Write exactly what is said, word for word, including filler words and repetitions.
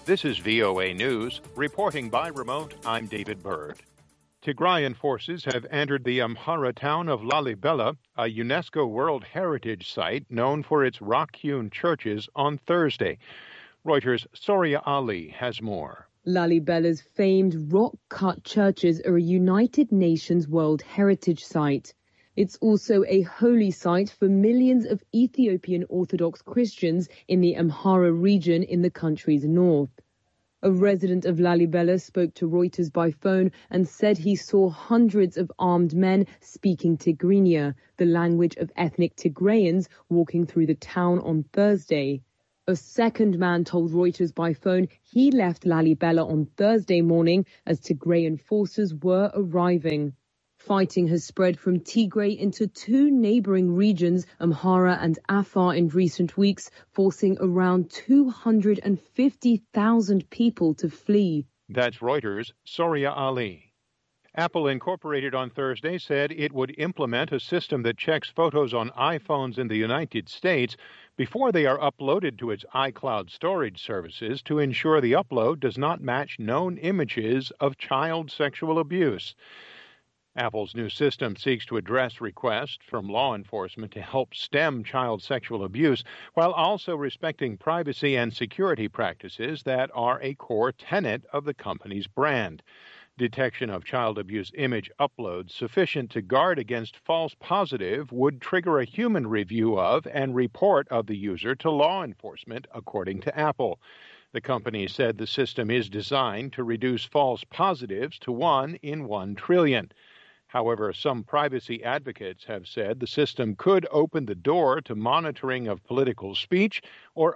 This is V O A News. Reporting by remote, I'm David Byrd. Tigrayan forces have entered the Amhara town of Lalibela, a UNESCO World Heritage Site known for its rock-hewn churches, on Thursday. Reuters' Soria Ali has more. Lalibela's famed rock-cut churches are a United Nations World Heritage Site. It's also a holy site for millions of Ethiopian Orthodox Christians in the Amhara region in the country's north. A resident of Lalibela spoke to Reuters by phone and said he saw hundreds of armed men speaking Tigrinya, the language of ethnic Tigrayans, walking through the town on Thursday. A second man told Reuters by phone he left Lalibela on Thursday morning as Tigrayan forces were arriving. Fighting has spread from Tigray into two neighboring regions, Amhara and Afar, in recent weeks, forcing around two hundred fifty thousand people to flee. That's Reuters' Soria Ali. Apple Incorporated on Thursday said it would implement a system that checks photos on iPhones in the United States before they are uploaded to its iCloud storage services to ensure the upload does not match known images of child sexual abuse. Apple's new system seeks to address requests from law enforcement to help stem child sexual abuse while also respecting privacy and security practices that are a core tenet of the company's brand. Detection of child abuse image uploads sufficient to guard against false positive would trigger a human review of and report of the user to law enforcement, according to Apple. The company said the system is designed to reduce false positives to one in one trillion. However, some privacy advocates have said the system could open the door to monitoring of political speech or